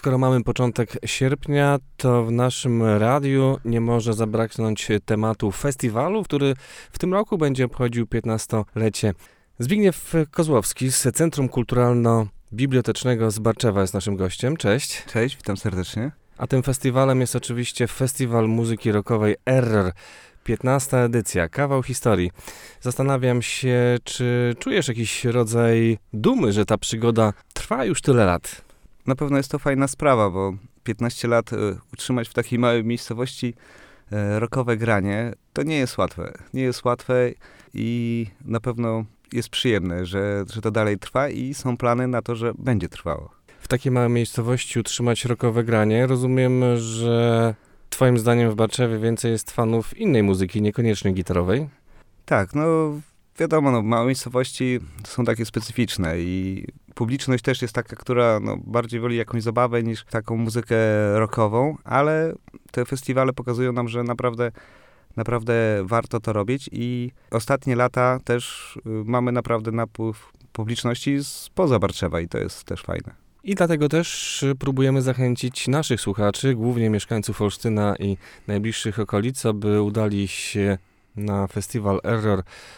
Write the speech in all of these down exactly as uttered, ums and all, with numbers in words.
skoro mamy początek sierpnia, to w naszym radiu nie może zabraknąć tematu festiwalu, który w tym roku będzie obchodził piętnastolecie. Zbigniew Kozłowski z Centrum Kulturalno-Bibliotecznego z Barczewa jest naszym gościem. Cześć. Cześć, witam serdecznie. A tym festiwalem jest oczywiście Festiwal Muzyki Rockowej Error. piętnasta edycja, kawał historii. Zastanawiam się, czy czujesz jakiś rodzaj dumy, że ta przygoda trwa już tyle lat? Na pewno jest to fajna sprawa, bo piętnaście lat y, utrzymać w takiej małej miejscowości y, rockowe granie, to nie jest łatwe. Nie jest łatwe i na pewno jest przyjemne, że, że to dalej trwa i są plany na to, że będzie trwało. W takiej małej miejscowości utrzymać rockowe granie, rozumiem, że twoim zdaniem w Barczewie więcej jest fanów innej muzyki, niekoniecznie gitarowej? Tak, no wiadomo, no, małe miejscowości są takie specyficzne i publiczność też jest taka, która no, bardziej woli jakąś zabawę niż taką muzykę rockową, ale te festiwale pokazują nam, że naprawdę, naprawdę warto to robić i ostatnie lata też y, mamy naprawdę napływ publiczności spoza Barczewa i to jest też fajne. I dlatego też próbujemy zachęcić naszych słuchaczy, głównie mieszkańców Olsztyna i najbliższych okolic, aby udali się na festiwal Error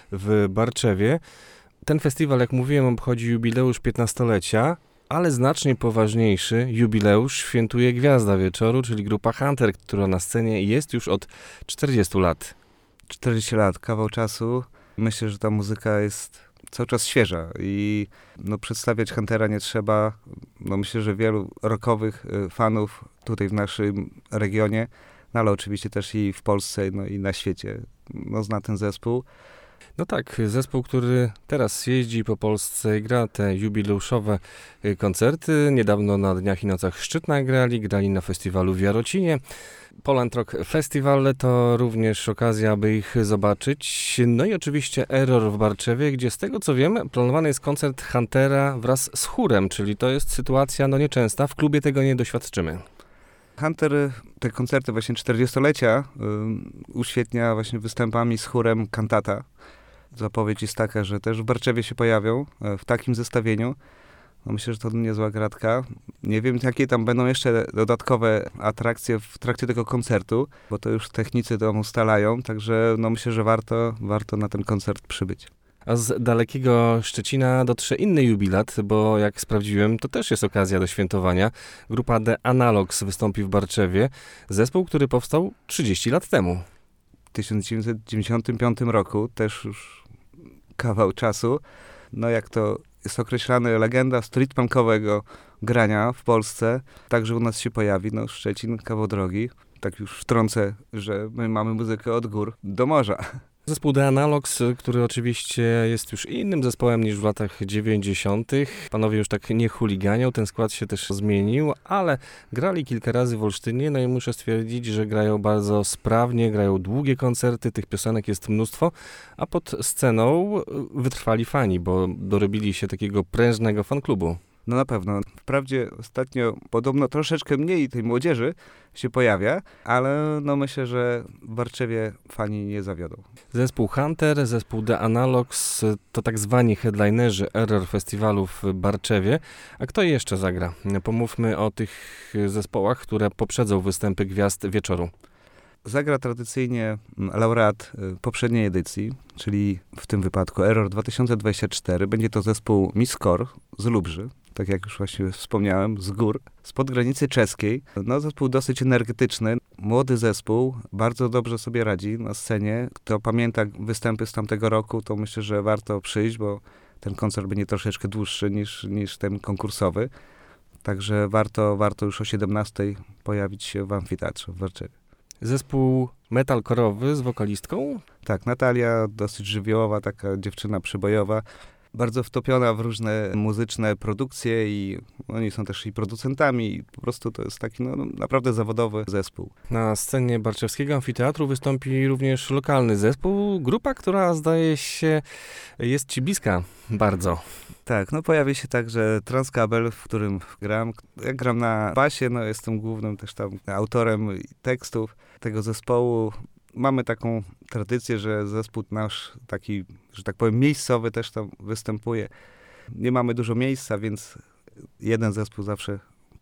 w Barczewie. Ten festiwal, jak mówiłem, obchodzi jubileusz piętnastolecia, ale znacznie poważniejszy jubileusz świętuje gwiazda wieczoru, czyli grupa Hunter, która na scenie jest już od czterdziestu lat. czterdzieści lat, kawał czasu. Myślę, że ta muzyka jest cały czas świeża i no, przedstawiać Huntera nie trzeba. No, myślę, że wielu rockowych y, fanów tutaj w naszym regionie, no, ale oczywiście też i w Polsce, no i na świecie, no, zna ten zespół. No tak, zespół, który teraz jeździ po Polsce i gra te jubileuszowe y, koncerty. Niedawno na Dniach i Nocach Szczytna grali, grali na festiwalu w Jarocinie. Poland Rock Festival to również okazja, aby ich zobaczyć. No i oczywiście Error w Barczewie, gdzie z tego co wiem, planowany jest koncert Huntera wraz z chórem, czyli to jest sytuacja no nieczęsta, w klubie tego nie doświadczymy. Hunter te koncerty właśnie czterdziestolecia y, uświetnia właśnie występami z chórem Kantata. Zapowiedź jest taka, że też w Barczewie się pojawią y, w takim zestawieniu. No myślę, że to niezła gratka. Nie wiem, jakie tam będą jeszcze dodatkowe atrakcje w trakcie tego koncertu, bo to już technicy tam ustalają, także no myślę, że warto, warto na ten koncert przybyć. A z dalekiego Szczecina dotrze inny jubilat, bo jak sprawdziłem, to też jest okazja do świętowania. Grupa The Analogs wystąpi w Barczewie. Zespół, który powstał trzydzieści lat temu. W tysiąc dziewięćset dziewięćdziesiątym piątym roku, też już kawał czasu. No jak to jest określany, legenda streetpunkowego grania w Polsce. Także u nas się pojawi, no Szczecin, kawał drogi. Tak już wtrącę, że my mamy muzykę od gór do morza. Zespół The Analogs, który oczywiście jest już innym zespołem niż w latach dziewięćdziesiątych. Panowie już tak nie chuliganią, ten skład się też zmienił, ale grali kilka razy w Olsztynie, no i muszę stwierdzić, że grają bardzo sprawnie, grają długie koncerty, tych piosenek jest mnóstwo, a pod sceną wytrwali fani, bo dorobili się takiego prężnego fanklubu. No na pewno. Wprawdzie ostatnio podobno troszeczkę mniej tej młodzieży się pojawia, ale no myślę, że w Barczewie fani nie zawiodą. Zespół Hunter, zespół The Analogs to tak zwani headlinerzy Error Festiwalu w Barczewie. A kto jeszcze zagra? Pomówmy o tych zespołach, które poprzedzą występy gwiazd wieczoru. Zagra tradycyjnie laureat poprzedniej edycji, czyli w tym wypadku Error dwa tysiące dwudziesty czwarty. Będzie to zespół Miskor z Lubrzy. Tak jak już właśnie wspomniałem, z gór, spod granicy czeskiej. No zespół dosyć energetyczny, młody zespół, bardzo dobrze sobie radzi na scenie. Kto pamięta występy z tamtego roku, to myślę, że warto przyjść, bo ten koncert będzie troszeczkę dłuższy niż, niż ten konkursowy. Także warto, warto już o siedemnastej pojawić się w amfiteatrze w Warszawie. Zespół metalkorowy z wokalistką? Tak, Natalia, dosyć żywiołowa, taka dziewczyna przybojowa. Bardzo wtopiona w różne muzyczne produkcje i oni są też i producentami i po prostu to jest taki no, naprawdę zawodowy zespół. Na scenie Barczewskiego Amfiteatru wystąpi również lokalny zespół, grupa, która zdaje się jest ci bliska bardzo. Tak, no pojawi się także Transkabel, w którym gram. Ja gram na basie, no jestem głównym też tam autorem tekstów tego zespołu. Mamy taką tradycję, że zespół nasz taki, że tak powiem, miejscowy też tam występuje. Nie mamy dużo miejsca, więc jeden zespół zawsze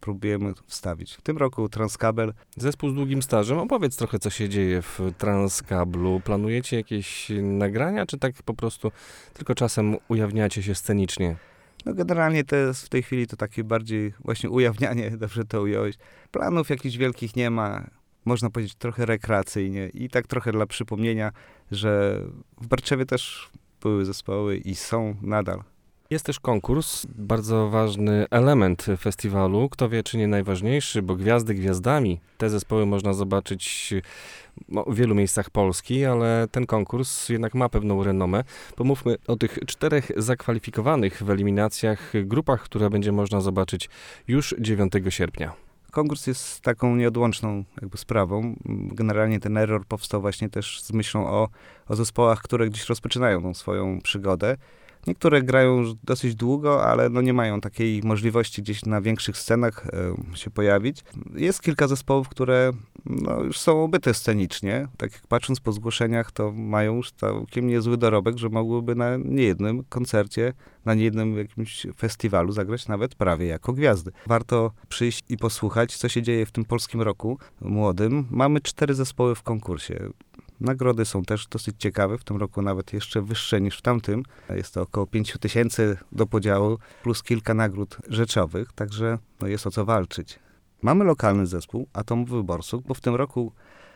próbujemy wstawić. W tym roku Transkabel. Zespół z długim stażem. Opowiedz trochę, co się dzieje w Transkablu. Planujecie jakieś nagrania, czy tak po prostu tylko czasem ujawniacie się scenicznie? No generalnie to jest w tej chwili to takie bardziej właśnie ujawnianie, dobrze to ująłeś. Planów jakichś wielkich nie ma. Można powiedzieć trochę rekreacyjnie i tak trochę dla przypomnienia, że w Barczewie też były zespoły i są nadal. Jest też konkurs, bardzo ważny element festiwalu. Kto wie, czy nie najważniejszy, bo gwiazdy gwiazdami. Te zespoły można zobaczyć no, w wielu miejscach Polski, ale ten konkurs jednak ma pewną renomę. Pomówmy o tych czterech zakwalifikowanych w eliminacjach grupach, które będzie można zobaczyć już dziewiątego sierpnia. Konkurs jest taką nieodłączną jakby sprawą. Generalnie ten Error powstał właśnie też z myślą o, o zespołach, które gdzieś rozpoczynają tą swoją przygodę. Niektóre grają już dosyć długo, ale no nie mają takiej możliwości gdzieś na większych scenach e, się pojawić. Jest kilka zespołów, które no, już są obyte scenicznie. Tak jak patrząc po zgłoszeniach, to mają już całkiem niezły dorobek, że mogłyby na niejednym koncercie, na niejednym jakimś festiwalu zagrać nawet prawie jako gwiazdy. Warto przyjść i posłuchać, co się dzieje w tym polskim roku młodym. Mamy cztery zespoły w konkursie. Nagrody są też dosyć ciekawe, w tym roku nawet jeszcze wyższe niż w tamtym. Jest to około pięć tysięcy do podziału, plus kilka nagród rzeczowych, także no jest o co walczyć. Mamy lokalny zespół, Atomowy Borsuk, bo w tym roku,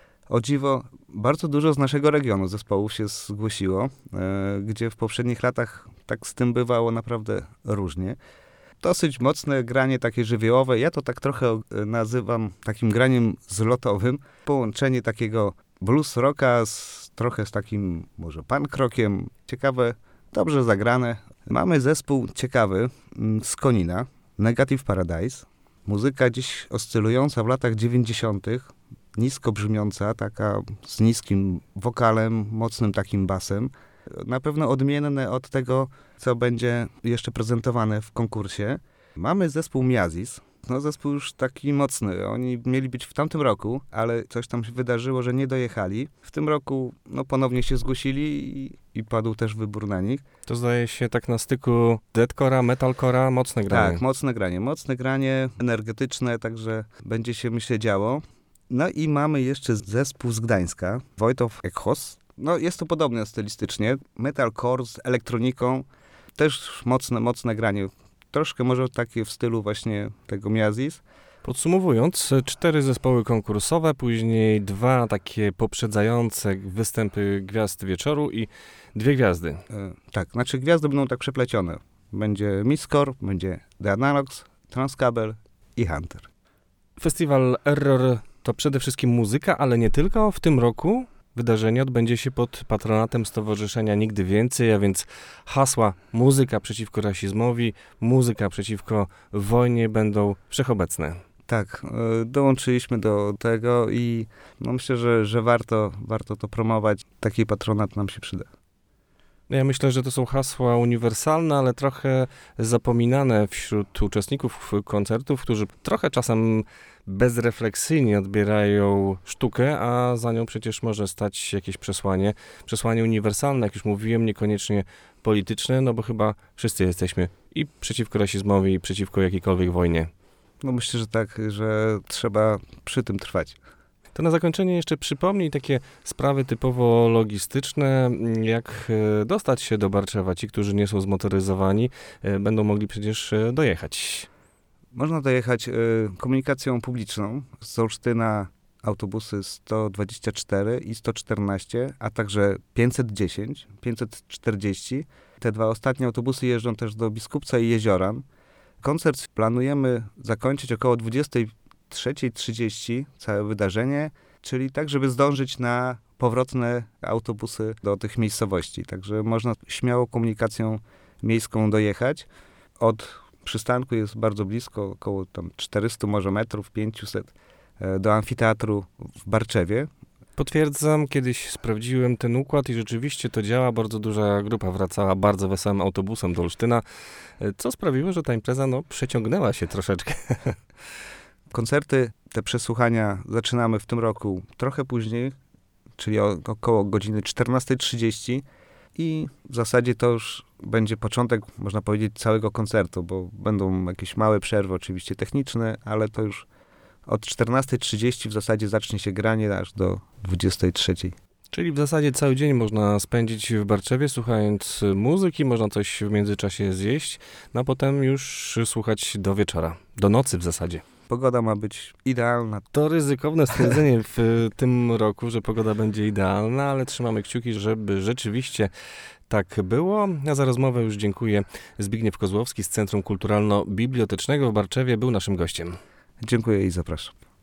o dziwo, bardzo dużo z naszego regionu zespołów się zgłosiło, e, gdzie w poprzednich latach tak z tym bywało naprawdę różnie. Dosyć mocne granie takie żywiołowe, ja to tak trochę nazywam takim graniem zlotowym, połączenie takiego blues rocka z, trochę z takim może punk rockiem. Ciekawe, dobrze zagrane. Mamy zespół ciekawy z Konina, Negative Paradise. Muzyka dziś oscylująca w latach dziewięćdziesiątych, nisko brzmiąca, taka z niskim wokalem, mocnym takim basem. Na pewno odmienne od tego, co będzie jeszcze prezentowane w konkursie. Mamy zespół Miazis. No zespół już taki mocny. Oni mieli być w tamtym roku, ale coś tam się wydarzyło, że nie dojechali. W tym roku no, ponownie się zgłosili i, i padł też wybór na nich. To zdaje się tak na styku deathcora, metalcora, mocne granie. Tak, mocne granie. Mocne granie, energetyczne, także będzie się myślę działo. No i mamy jeszcze zespół z Gdańska, Wojtów Ekhos. No jest to podobne stylistycznie. Metalcore z elektroniką. Też mocne, mocne granie. Troszkę może takie w stylu właśnie tego Miazis. Podsumowując, cztery zespoły konkursowe, później dwa takie poprzedzające występy gwiazd wieczoru i dwie gwiazdy. E, tak, znaczy gwiazdy będą tak przeplecione. Będzie Miscore, będzie The Analogs, Transkabel i Hunter. Festiwal Error to przede wszystkim muzyka, ale nie tylko. W tym roku wydarzenie odbędzie się pod patronatem Stowarzyszenia Nigdy Więcej, a więc hasła muzyka przeciwko rasizmowi, muzyka przeciwko wojnie będą wszechobecne. Tak, dołączyliśmy do tego i no myślę, że, że warto, warto to promować. Taki patronat nam się przyda. Ja myślę, że to są hasła uniwersalne, ale trochę zapominane wśród uczestników koncertów, którzy trochę czasem bezrefleksyjnie odbierają sztukę, a za nią przecież może stać jakieś przesłanie. Przesłanie uniwersalne, jak już mówiłem, niekoniecznie polityczne, no bo chyba wszyscy jesteśmy i przeciwko rasizmowi, i przeciwko jakiejkolwiek wojnie. No myślę, że tak, że trzeba przy tym trwać. To na zakończenie jeszcze przypomnij takie sprawy typowo logistyczne, jak dostać się do Barczewa. Ci, którzy nie są zmotoryzowani, będą mogli przecież dojechać. Można dojechać y, komunikacją publiczną z Olsztyna, autobusy sto dwadzieścia cztery i sto czternaście, a także pięćset dziesięć, pięćset czterdzieści. Te dwa ostatnie autobusy jeżdżą też do Biskupca i Jezioran. Koncert planujemy zakończyć około dwudziesta trzecia trzydzieści, całe wydarzenie, czyli tak, żeby zdążyć na powrotne autobusy do tych miejscowości. Także można śmiało komunikacją miejską dojechać. Od przystanku jest bardzo blisko, około tam czterysta może metrów, pięćset do amfiteatru w Barczewie. Potwierdzam, kiedyś sprawdziłem ten układ i rzeczywiście to działa. Bardzo duża grupa wracała bardzo wesołym autobusem do Olsztyna, co sprawiło, że ta impreza no, przeciągnęła się troszeczkę. Koncerty, te przesłuchania zaczynamy w tym roku trochę później, czyli o, około godziny czternasta trzydzieści i w zasadzie to już będzie początek, można powiedzieć, całego koncertu, bo będą jakieś małe przerwy oczywiście techniczne, ale to już od czternastej trzydzieści w zasadzie zacznie się granie aż do dwudziestej trzeciej. Czyli w zasadzie cały dzień można spędzić w Barczewie, słuchając muzyki, można coś w międzyczasie zjeść, no a potem już słuchać do wieczora, do nocy w zasadzie. Pogoda ma być idealna. To ryzykowne stwierdzenie w tym roku, że pogoda będzie idealna, ale trzymamy kciuki, żeby rzeczywiście tak było. A za rozmowę już dziękuję. Zbigniew Kozłowski z Centrum Kulturalno-Bibliotecznego w Barczewie był naszym gościem. Dziękuję i zapraszam.